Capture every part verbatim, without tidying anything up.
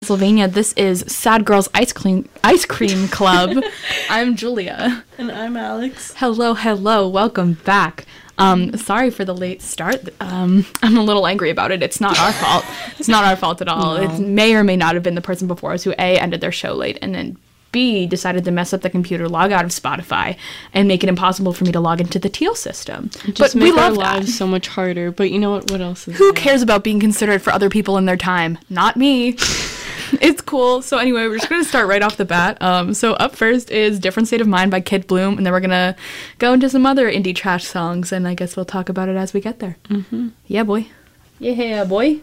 Pennsylvania. This is Sad Girls Ice Cream Ice Cream Club. I'm Julia. And I'm Alex. Hello, hello. Welcome back. Um, sorry for the late start. Um, I'm a little angry about it. It's not our fault. It's not our fault at all. No. It may or may not have been the person before us who A, ended their show late, and then B, decided to mess up the computer, log out of Spotify, and make it impossible for me to log into the Teal system. Just but make we our love lives that. so much harder. But you know what? What else is Who there? cares about being considerate for other people in their time? Not me. It's cool. So anyway, we're just going to start right off the bat. Um, so up first is Different State of Mind by Kid Bloom, and then we're going to go into some other indie trash songs, and I guess we'll talk about it as we get there. Mm-hmm. Yeah, boy. Yeah, boy.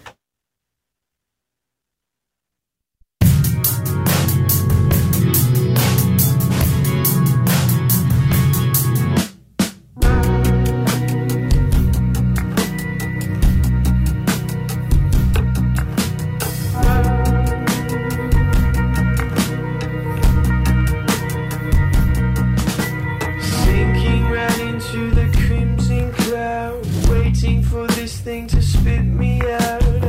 Sinking right into the crimson cloud, waiting for this thing to spit me out.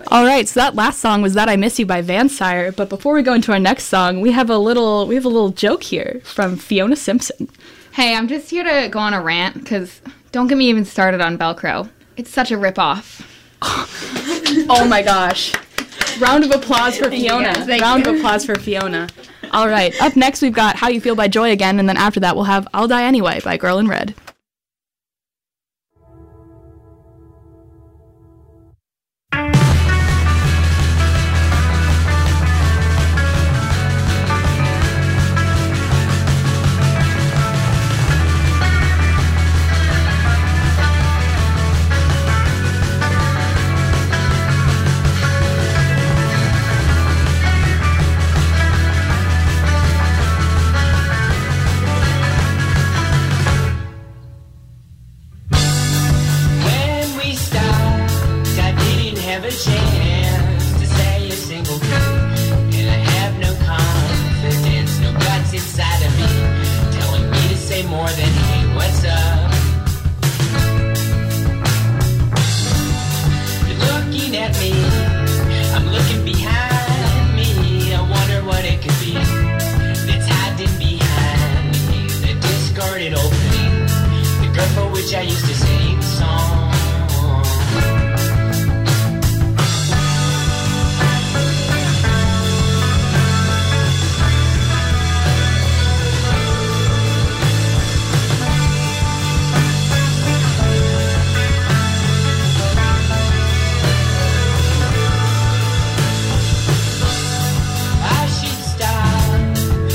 All right, so that last song was "That I Miss You" by Vansire. But before we go into our next song, we have a little we have a little joke here from Fiona Simpson. Hey, I'm just here to go on a rant, because don't get me even started on Velcro. It's such a ripoff. Oh my gosh. Round of applause for Fiona. Thank you. Round of applause for Fiona. All right, up next we've got How You Feel by Joy again, and then after that we'll have I'll Die Anyway by Girl in Red.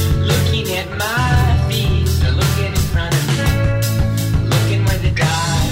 Looking where the dark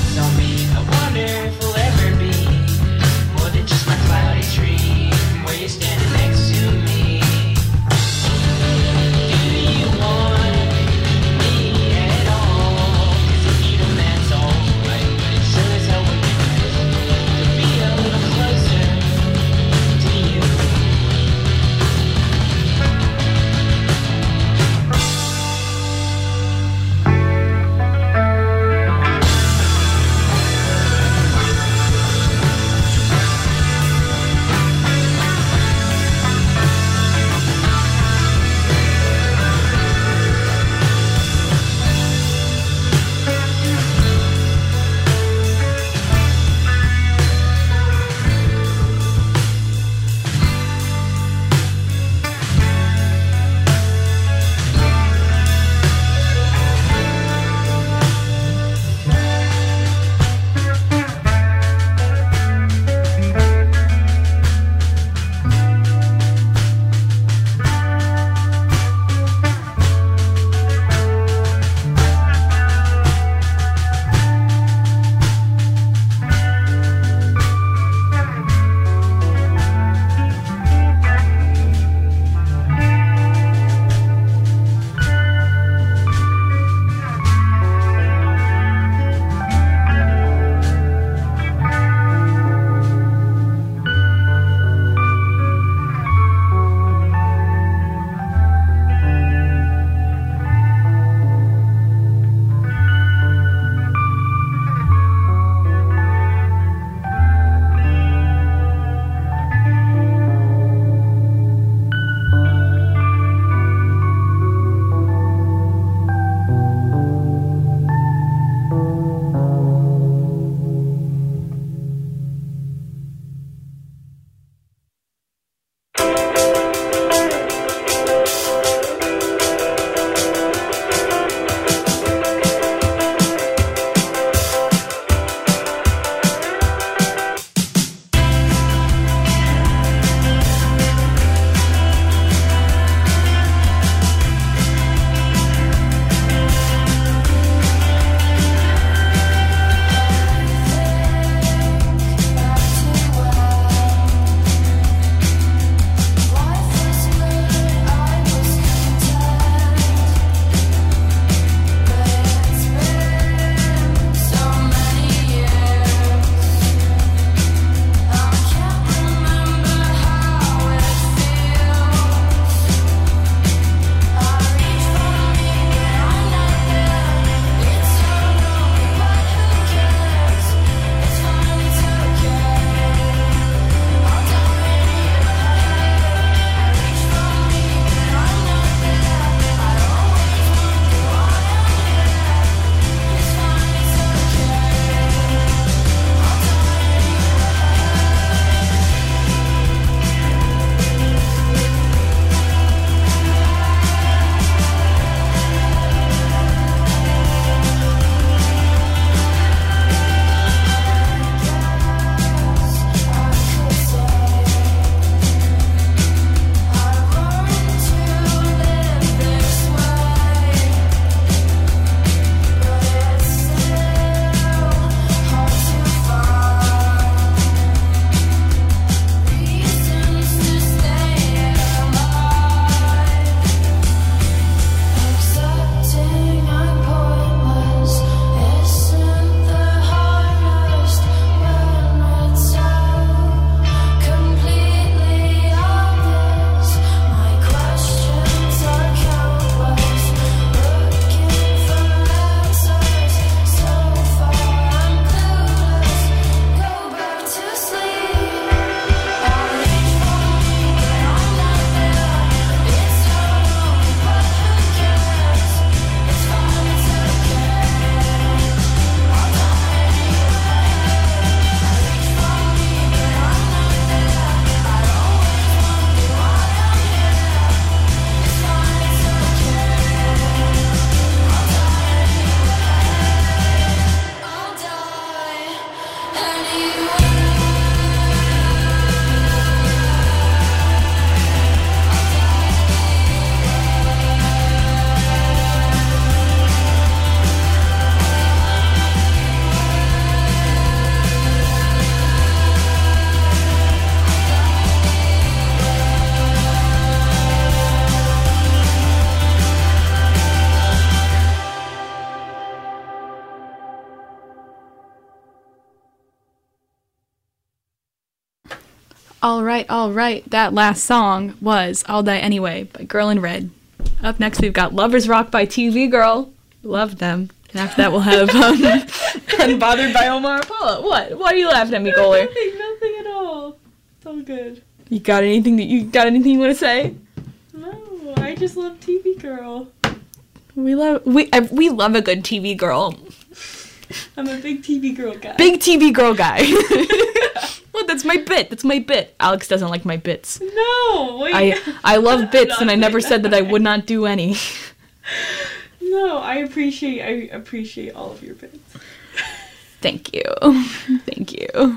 All right, all right. That last song was I'll Die Anyway by Girl in Red. Up next, we've got Lovers Rock by T V Girl. Love them. And after that, we'll have um, Unbothered by Omar Apollo. What? Why are you laughing at me, Goaler? Nothing, nothing at all. It's all good. You got anything that you got anything you want to say? No, I just love T V Girl. We love we I, we love a good T V girl. I'm a big T V Girl guy. Big T V girl guy. Well, that's my bit. That's my bit. Alex doesn't like my bits. No, wait. I I love bits, and I never said that I would not do any. No, I appreciate I appreciate all of your bits. Thank you. Thank you.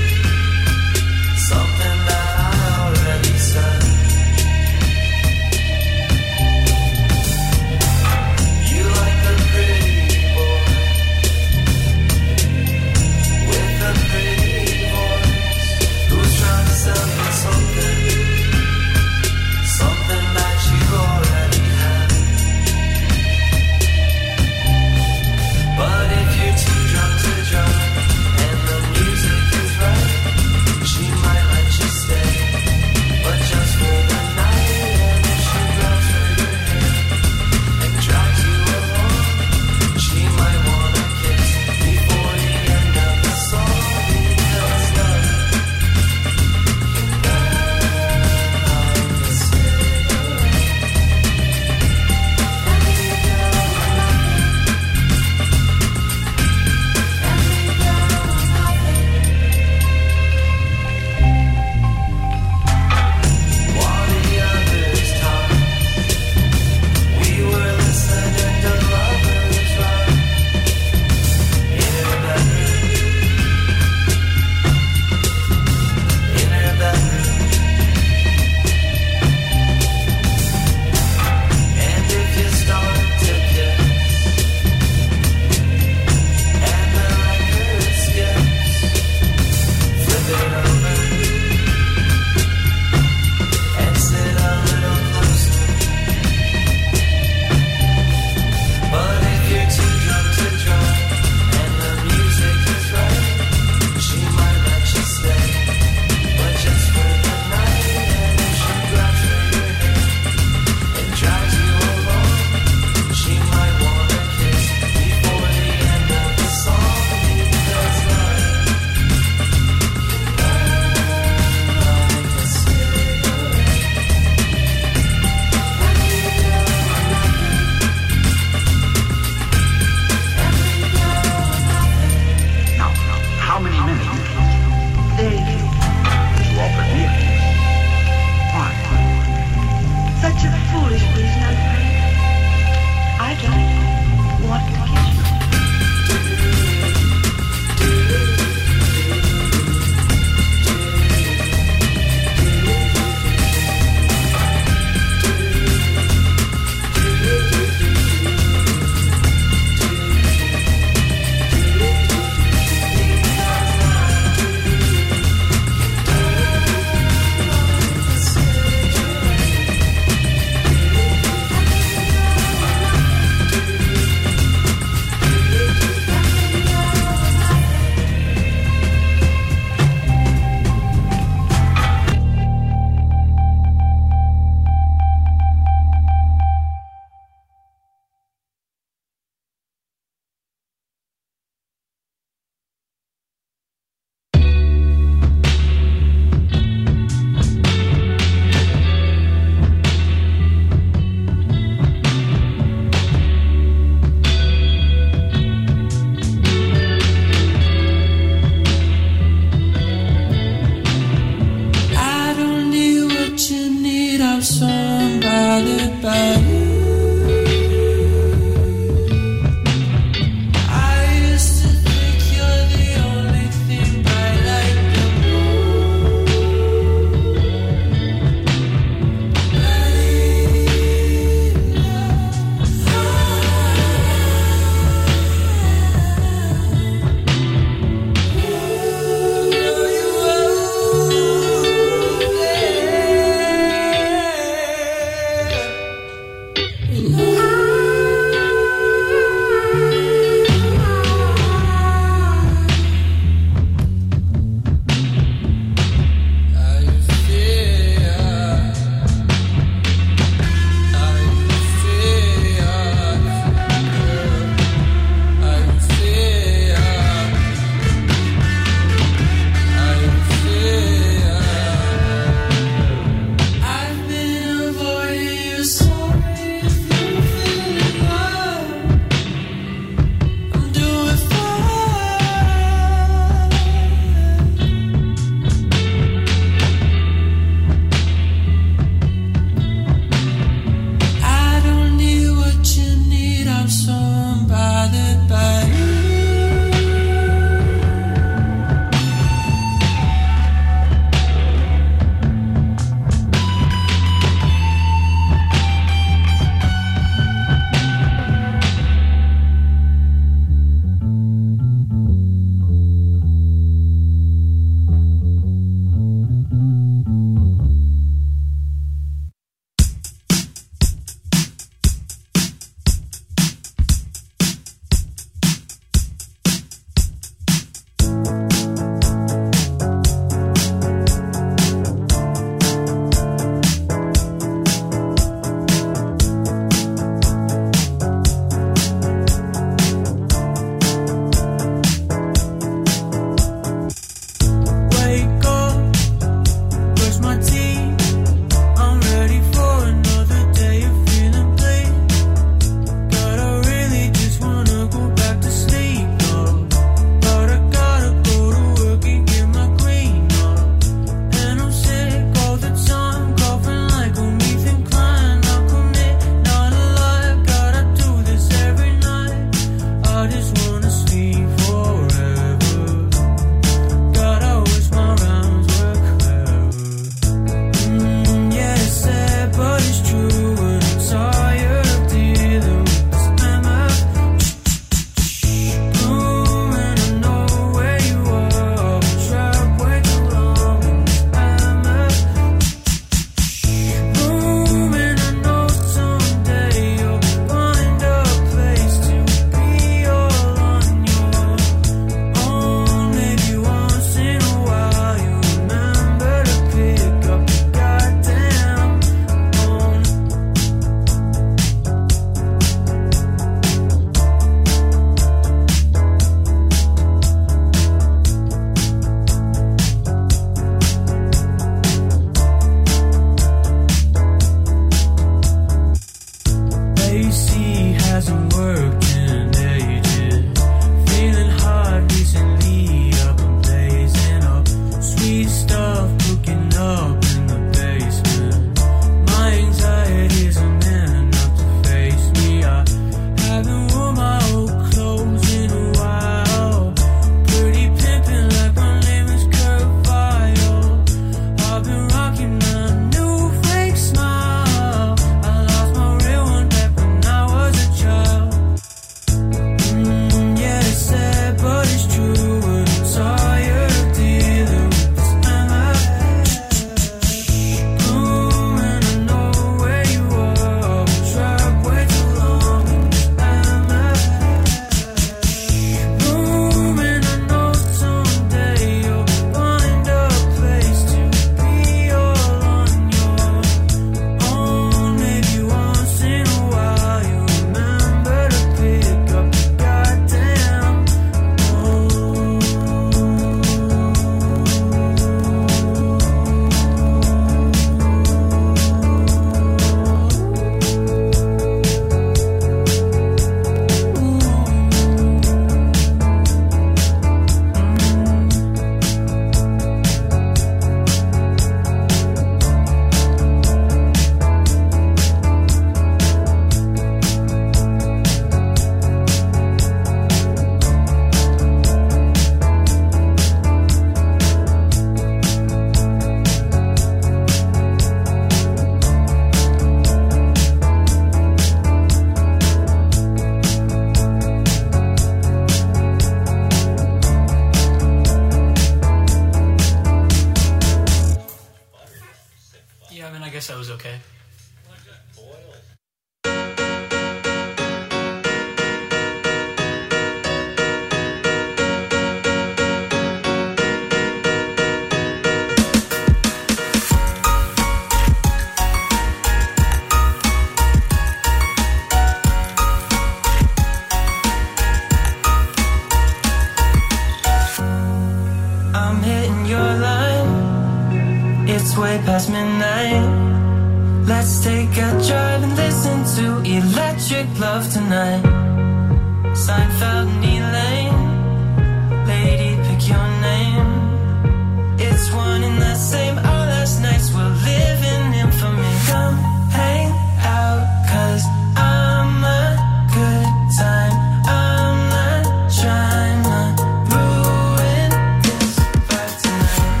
love tonight. Seinfeld and Elaine, lady, pick your name. It's one in the same. Our last nights were living infamy. Come hang out, cause I'm a good time. I'm not trying to ruin this vibe tonight.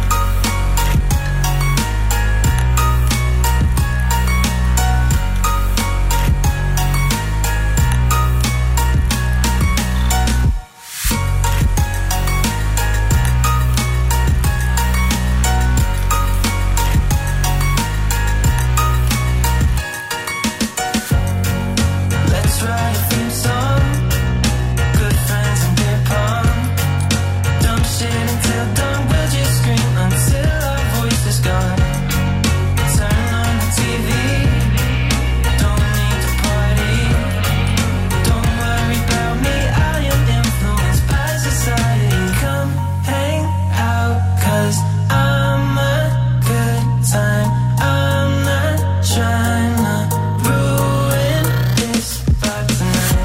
Let's write a theme song. Good friends and beer pong. Dumb shit until dawn. We'll just scream until our voice is gone. Turn on the T V. Don't need to party. Don't worry about me. I am influenced by society. Come hang out, cause I'm a good time. I'm not trying to ruin this vibe tonight.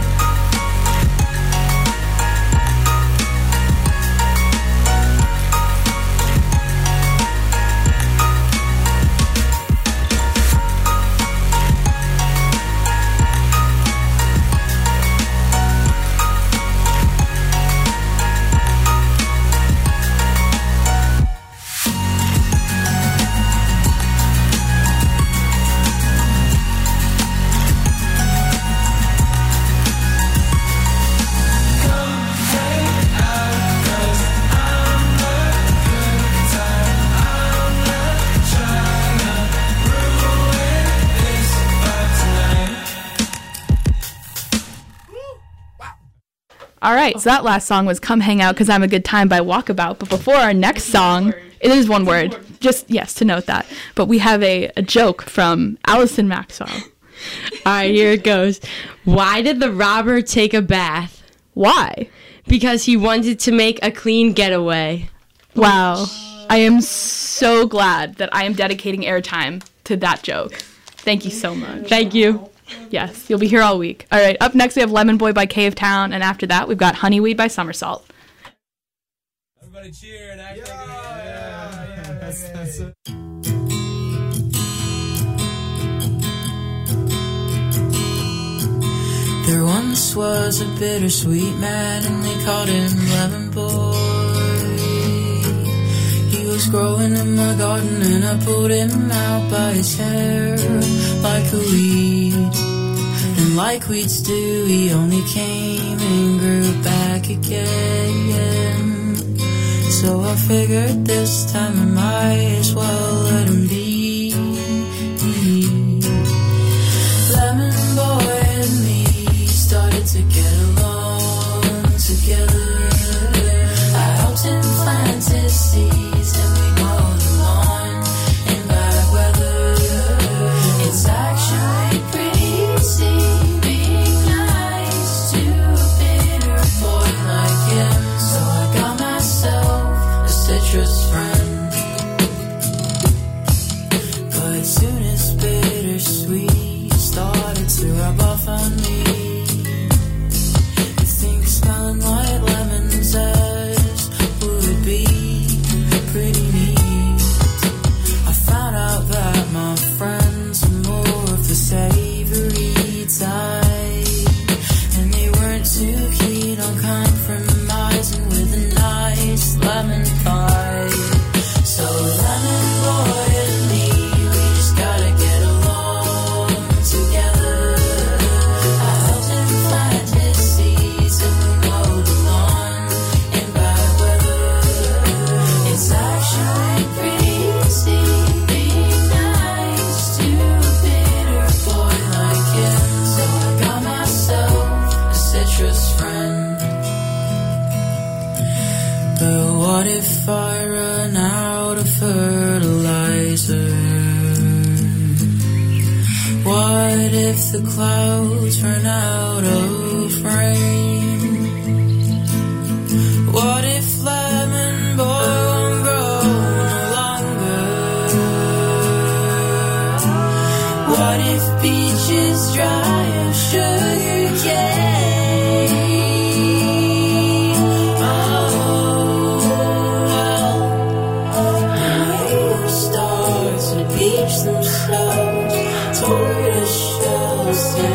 All right, so that last song was Come Hang Out Because I'm a Good Time by Walkabout. But before our next song, it is one word. Just, yes, to note that. But we have a, a joke from Allison Maxwell. All right, here it goes. Why did the robber take a bath? Why? Because he wanted to make a clean getaway. Wow. I am so glad that I am dedicating airtime to that joke. Thank you so much. Thank you. Yes, you'll be here all week. All right, up next we have Lemon Boy by Cave Town, and after that we've got Honeyweed by Somersault. Everybody cheer and act like it. Yeah, yeah, that's, that's it. There once was a bittersweet man, and they called him Lemon Boy. He was growing in my garden, and I pulled him out by his hair like a weed. And like weeds do, he only came and grew back again. So I figured this time I might as well let him be. Lemon Boy and me started to get along together. I helped him plant his seeds and we mowed the lawn in bad weather. It's actually pretty easy being nice to a bitter boy like him. So I got myself a citrus friend. But soon as bittersweet started to rub off on me, I think smelling like lemon zest would be pretty neat. I found out that my friends were more of the savory type, and they weren't too keen on compromising with a nice lemon pie. So Lemon Boy and me, we just gotta get along together. I helped him plant his seeds and we mowed the lawn in bad weather. It's actually pretty easy being nice to a bitter boy like him. So I got myself a citrus friend. But what if I run out of fertilizer? What if the clouds run out of rain? What if Lemon Boy won't grow no longer? What if beaches dry of sugar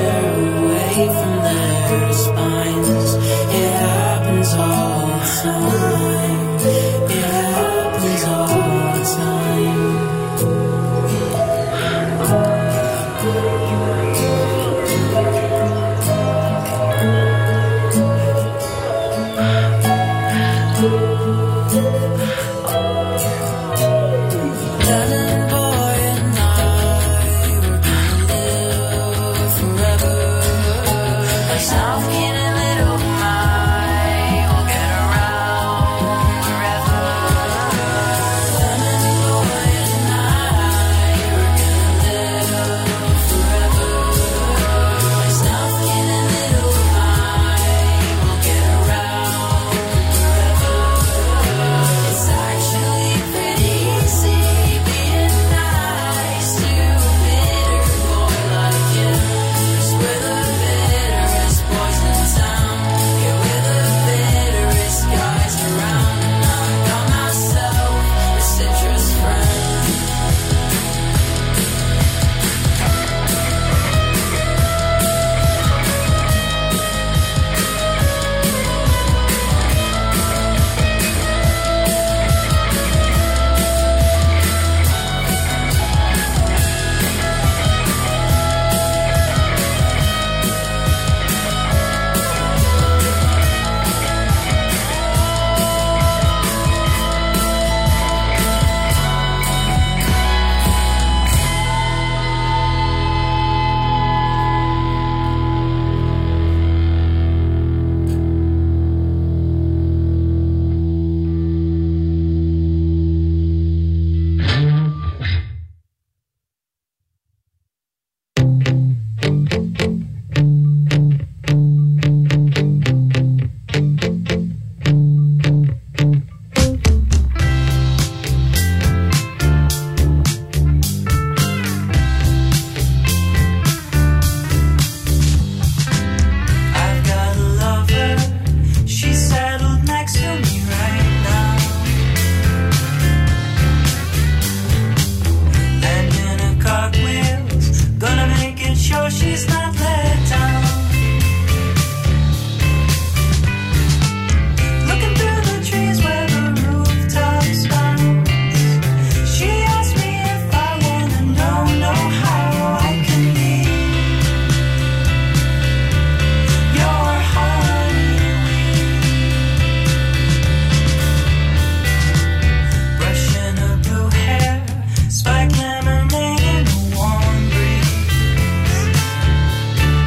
Spike lemonade in a warm breeze.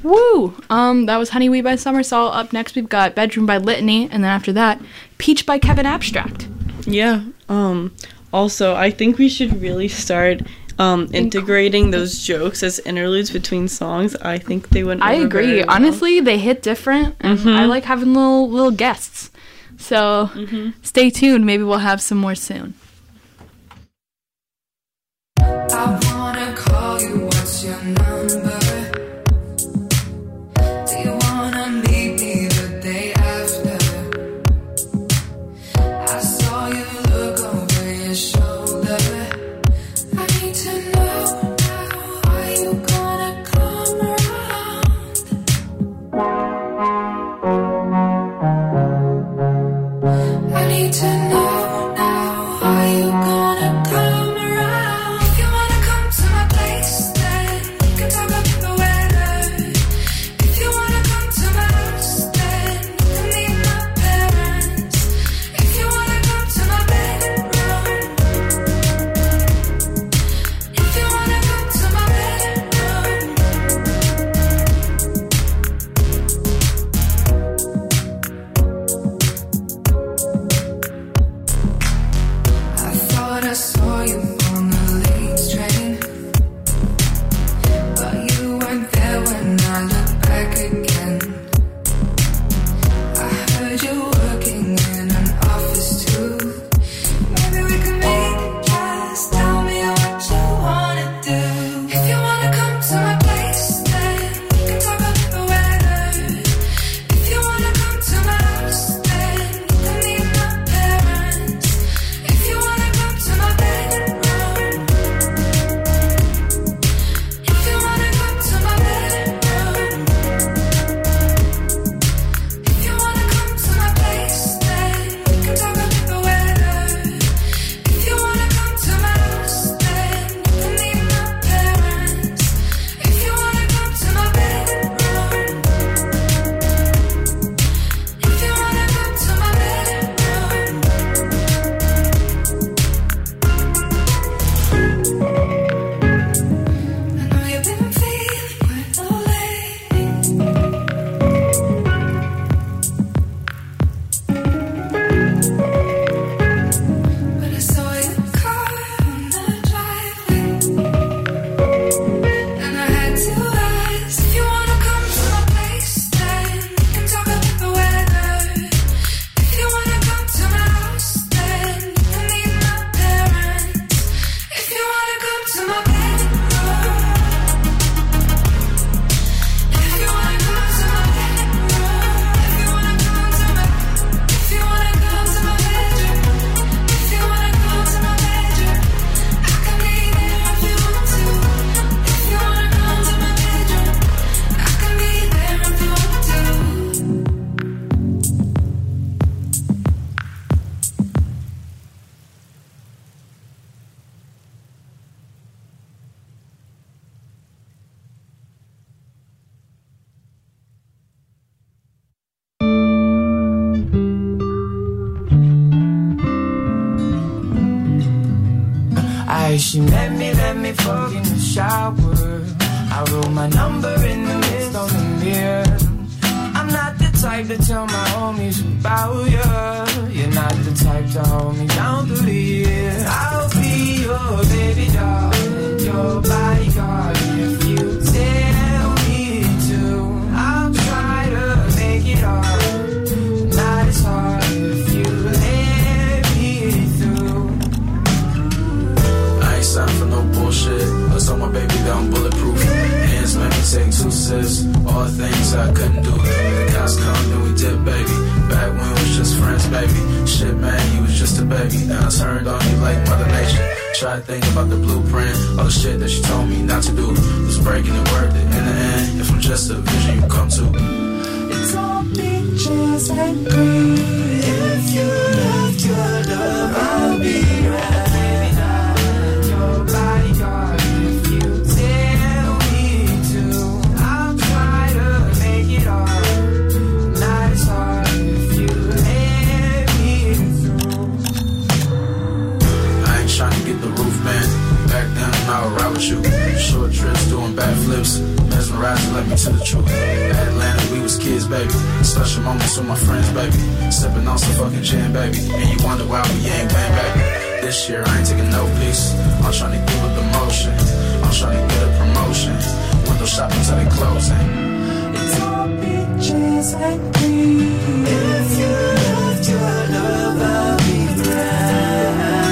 Woo! Um, that was Honeywee by Summer Sol. Up next, we've got Bedroom by Litany, and then after that, Peach by Kevin Abstract. Yeah. Um. Also, I think we should really start um integrating those jokes as interludes between songs. I think they went. I over agree. very well. Honestly, they hit different, and Mhm. I like having little little guests. So Mhm. stay tuned. Maybe we'll have some more soon. I wanna call you, what's your number? Do you wanna meet me the day after? I saw you look over your shoulder. I need to know now, are you gonna come around? I need to know now, are you gonna come around? If you wanna come to my place, then we can talk about the weather. If you wanna come to my house, then you can meet my parents. If you wanna come to my bedroom, if you wanna come to my bedroom, I thought I saw you on the late train, but you weren't there when I looked back again. I heard you working in an office too. Maybe we can meet, just tell me what you wanna do. If you wanna come to my place, then we can talk about the weather. If you wanna come to my house, then you can meet my parents. If you wanna come to my bedroom, if you wanna come to my bedroom, if you wanna come to my place, then we can talk about the weather. If you wanna come to my house, then you can meet my parents. If you wanna come to my bedroom, if you wanna come to my bedroom. I know you've been feeling quite low lately, but I saw your car on the driveway, and I had to ask if you wanna come to my place, then we can talk about the weather. If you wanna come to my house, then you can meet my parents. If you wanna come to my bedroom, if you wanna come to my bedroom, if you wanna come to my, if you wanna come to my bedroom, if you wanna come to my bedroom, I can be there if you want to. If you wanna come to my bedroom, I can be there if you want to. I, she met me, let me fuck in the shower. I wrote my number in the mist on the mirror. I'm not the type to tell my homies about you. You're not the type to hold me down through the years. I'll be your baby doll, your bodyguard if you tell me to. I'll try to make it hard, not as hard if you let me through. I ain't signed for no bullshit. I told my baby that I'm bulletproof. Hands make me take two sips. All things I couldn't do. The cops come, then we did, baby. Back when we was just friends, baby. Shit, man, he was just a baby. Now I turned on you like Mother Nature. Try to think about the blueprint. All the shit that she told me not to do. Was breaking and worth it. In the end, if I'm just a vision you come to. It's all pictures and green. If you left your love, I'll be right. Your bodyguard, if you tell me to. I'll try to make it hard, not as hard if you let me through. I ain't trying to get the roof, man. Back down, I'll ride with you. Short trips, doing backflips. mesmerized, led me to the truth. Atlanta, we was kids, baby. Special moments with my friends, baby. Sipping on some fucking gin, baby. And you wonder why we ain't win, baby. This year I ain't taking no piece. I'm trying to get with the motion. I'm trying to get a promotion. Window shopping till they closing. It's all peaches and cream. If you left your love, I'll be right.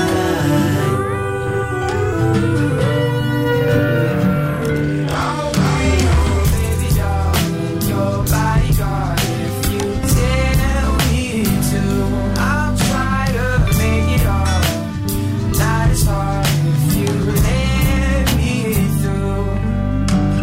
I'll be your baby doll, your bodyguard. If you tell me to, I'll try to make it all. Not as hard if you let me through.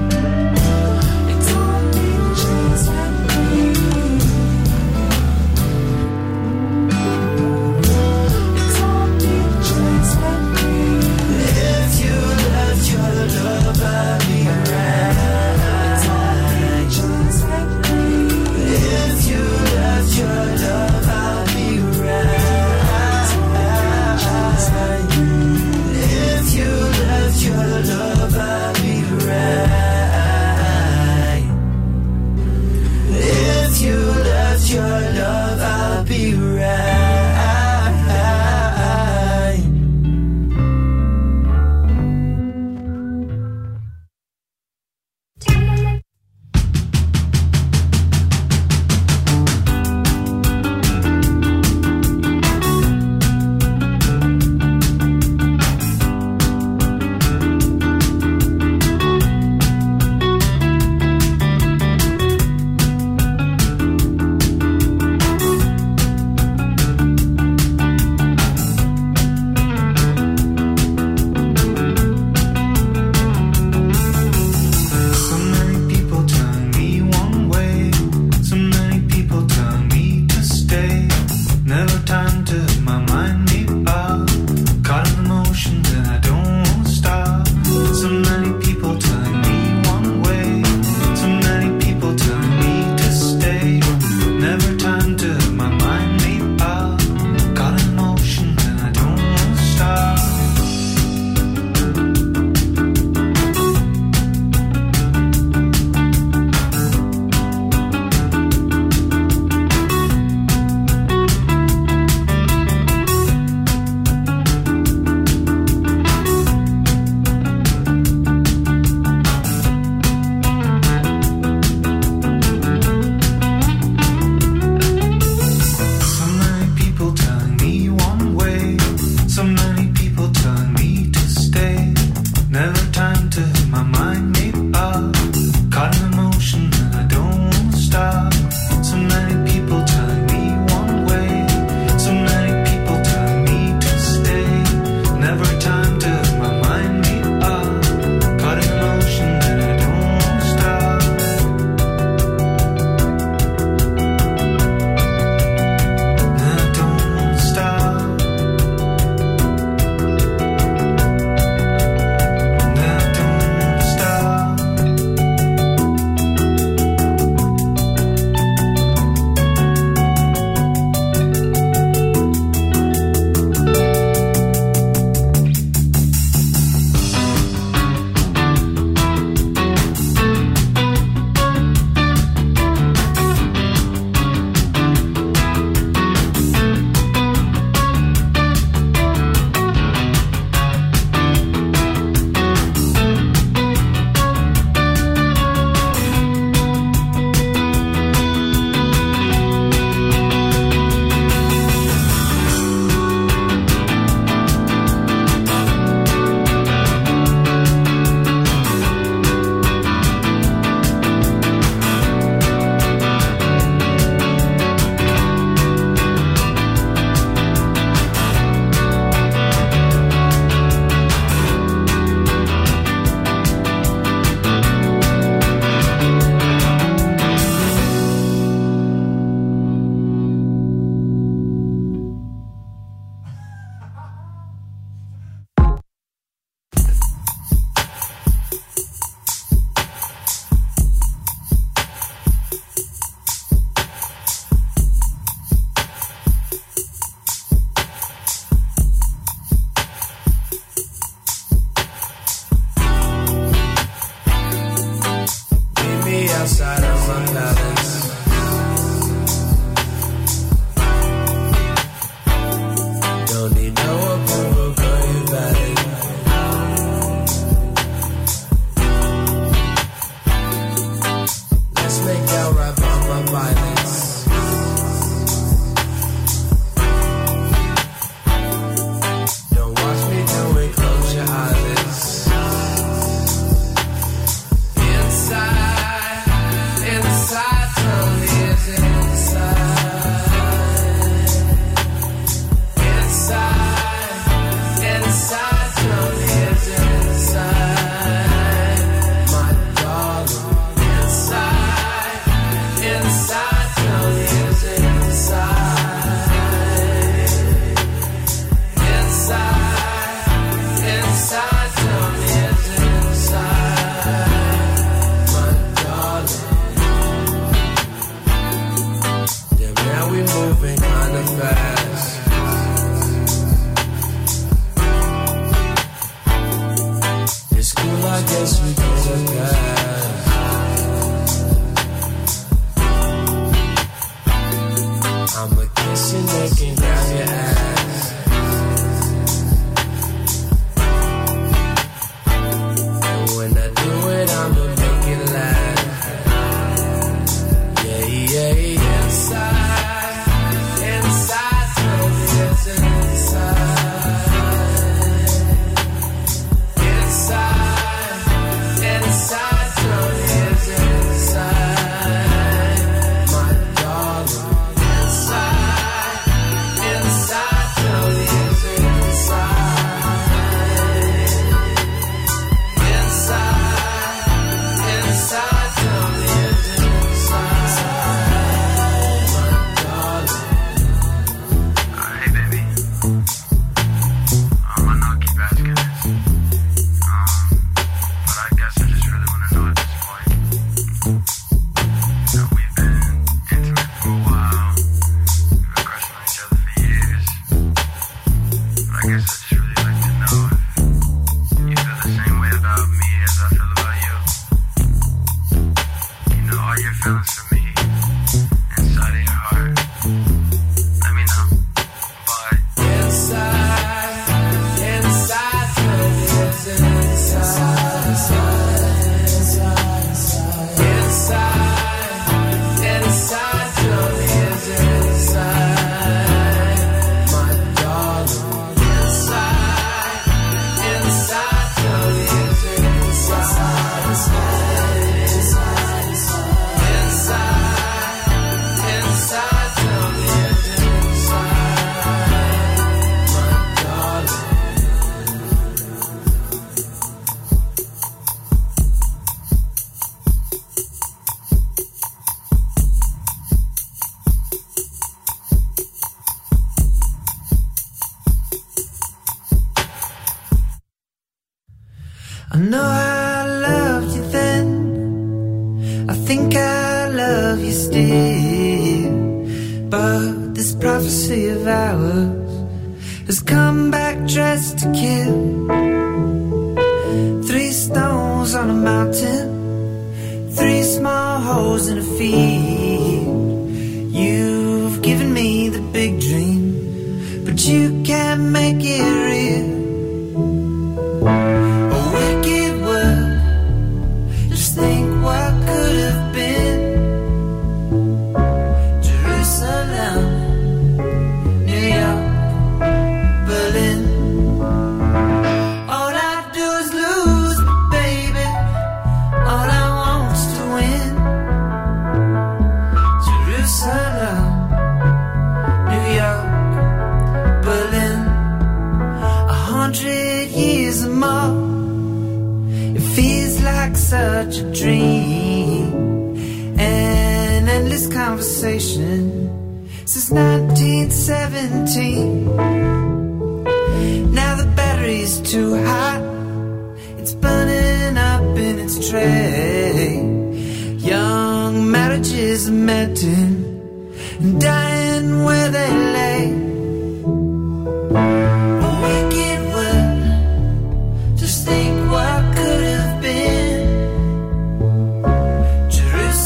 outside of my palace. Don't need no approval, girl, you valid. Let's make out right by my violence. Don't watch me do it, close your eyelids. Inside, inside, tell me it's inside. Inside, inside, tell me it's inside. My darling. Inside, inside, tell me it's inside. Inside, inside, tell me it's inside. My darling. Damn, now we moving kinda fast. It's cool, I guess we can just gas. I'ma kiss your neck and grab your ass. And when I do it, I'ma make it last. Yeah, yeah, yeah. Inside, inside, tell me it's inside. Inside, inside, tell me it's inside. My darling. Inside, inside, tell me it's inside. Inside, inside, tell me it's inside. My darling. Hey, baby. Um, I know I keep asking this. Um, but I guess I just really want to know at this point. You know, we've been intimate for a while. We've been crushing on each other for years. But I guess I just really like to know if you feel the same way about me as I feel about you. You know, all your feelings for me inside of your heart. Let me know. Bye. Inside, inside, tell me it's inside. Inside, inside, tell me it's inside. My darling. Inside, inside, tell me it's inside. Inside, inside, tell me it's inside. My darling. I know I loved you then. I think I love you still. But this prophecy of ours has come back dressed to kill. Three stones on a mountain, three small holes in a field. You've given me the big dream, but you can't make it real. A wicked world, just think what could have been. Jerusalem, New York, Berlin. All I do is lose, baby. All I want's to win. Jerusalem, New York, Berlin. A hundred years or more. It feels like such a dream. An endless conversation since nineteen seventeen. Now the battery's too hot. It's burning up in its tray. Young marriages are melting and dying where they lay. A wicked world, just think what could have been. Jerusalem.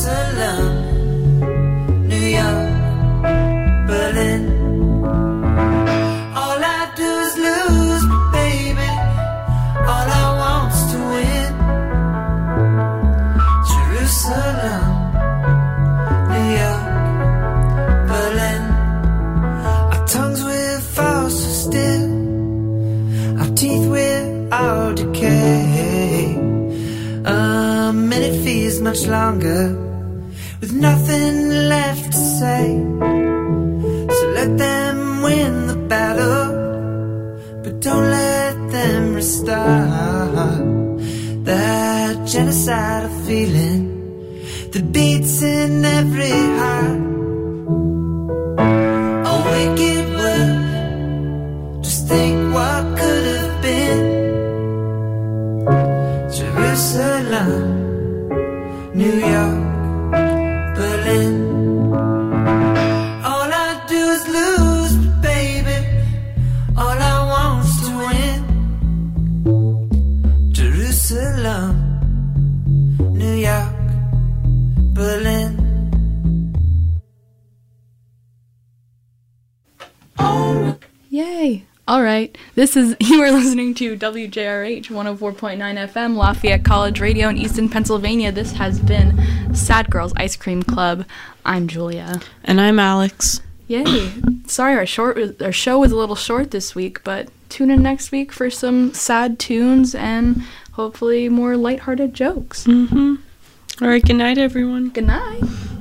much longer with nothing left to say. So let them win the battle, but don't let them restart that genocidal feeling that beats in every heart. Oh, wicked world, just think what could have been. Jerusalem, New York, Berlin. All I do is lose, but baby, all I want's to win. Jerusalem, New York, Berlin. Oh. Yay. All right. This is, you are listening to W J R H one oh four point nine F M, Lafayette College Radio in Easton, Pennsylvania. This has been Sad Girls Ice Cream Club. I'm Julia. And I'm Alex. Yay. Sorry, our short our show was a little short this week, but tune in next week for some sad tunes and hopefully more lighthearted jokes. Mm-hmm. All right, good night, everyone. Good night.